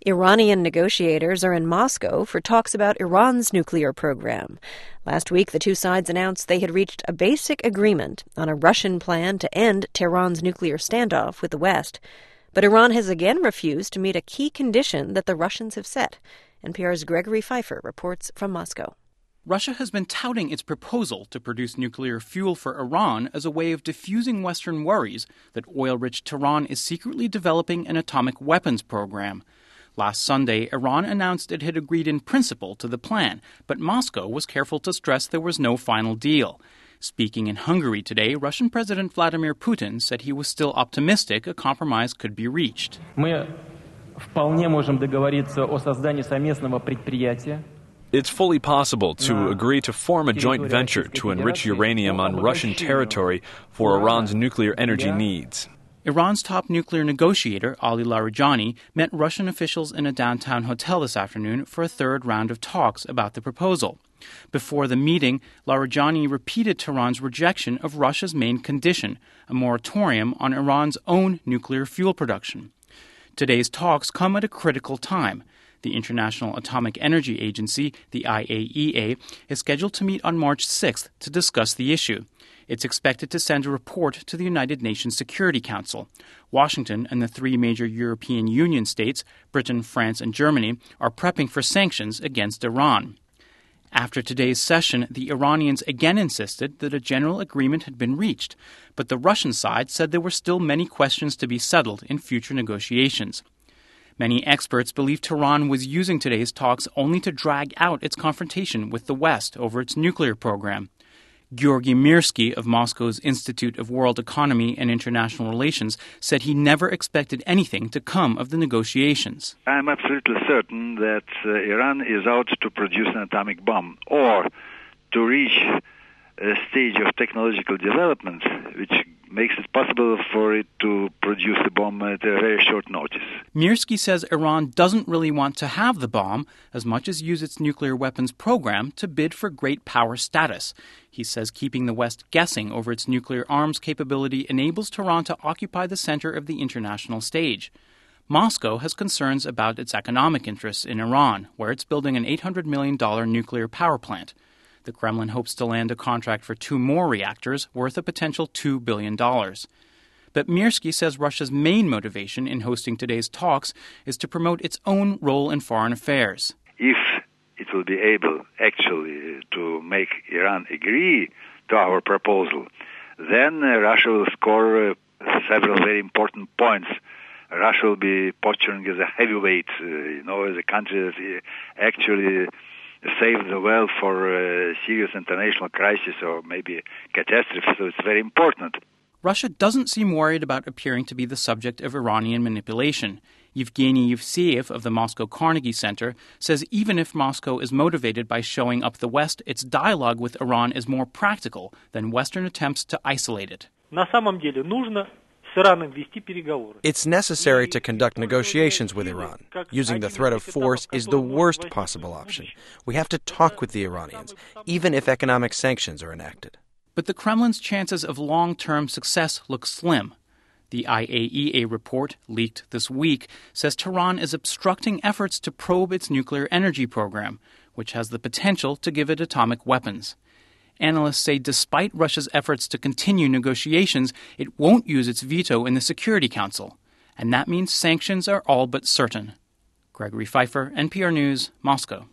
Iranian negotiators are in Moscow for talks about Iran's nuclear program. Last week, the two sides announced they had reached a basic agreement on a Russian plan to end Tehran's nuclear standoff with the West. But Iran has again refused to meet a key condition that the Russians have set. NPR's Gregory Pfeiffer reports from Moscow. Russia has been touting its proposal to produce nuclear fuel for Iran as a way of diffusing Western worries that oil-rich Tehran is secretly developing an atomic weapons program. Last Sunday, Iran announced it had agreed in principle to the plan, but Moscow was careful to stress there was no final deal. Speaking in Hungary today, Russian President Vladimir Putin said he was still optimistic a compromise could be reached. It's fully possible to agree to form a joint venture to enrich uranium on Russian territory for Iran's nuclear energy needs. Iran's top nuclear negotiator, Ali Larijani, met Russian officials in a downtown hotel this afternoon for a third round of talks about the proposal. Before the meeting, Larijani repeated Tehran's rejection of Russia's main condition, a moratorium on Iran's own nuclear fuel production. Today's talks come at a critical time. The International Atomic Energy Agency, the IAEA, is scheduled to meet on March 6th to discuss the issue. It's expected to send a report to the United Nations Security Council. Washington and the three major European Union states, Britain, France, and Germany, are prepping for sanctions against Iran. After today's session, the Iranians again insisted that a general agreement had been reached, but the Russian side said there were still many questions to be settled in future negotiations. Many experts believe Tehran was using today's talks only to drag out its confrontation with the West over its nuclear program. Georgy Mirsky of Moscow's Institute of World Economy and International Relations said he never expected anything to come of the negotiations. I'm absolutely certain that Iran is out to produce an atomic bomb or to reach a stage of technological development which makes it possible for it to produce the bomb at a very short notice. Mirsky says Iran doesn't really want to have the bomb as much as use its nuclear weapons program to bid for great power status. He says keeping the West guessing over its nuclear arms capability enables Tehran to occupy the center of the international stage. Moscow has concerns about its economic interests in Iran, where it's building an $800 million nuclear power plant. The Kremlin hopes to land a contract for 2 more reactors worth a potential $2 billion. But Mirsky says Russia's main motivation in hosting today's talks is to promote its own role in foreign affairs. If it will be able actually to make Iran agree to our proposal, then Russia will score several very important points. Russia will be posturing as a heavyweight, as a country that actually saved the world for a serious international crisis or maybe catastrophe, so it's very important. Russia doesn't seem worried about appearing to be the subject of Iranian manipulation. Yevgeny Yevseev of the Moscow Carnegie Center says even if Moscow is motivated by showing up the West, its dialogue with Iran is more practical than Western attempts to isolate it. It's necessary to conduct negotiations with Iran. Using the threat of force is the worst possible option. We have to talk with the Iranians, even if economic sanctions are enacted. But the Kremlin's chances of long-term success look slim. The IAEA report, leaked this week, says Tehran is obstructing efforts to probe its nuclear energy program, which has the potential to give it atomic weapons. Analysts say despite Russia's efforts to continue negotiations, it won't use its veto in the Security Council. And that means sanctions are all but certain. Gregory Pfeiffer, NPR News, Moscow.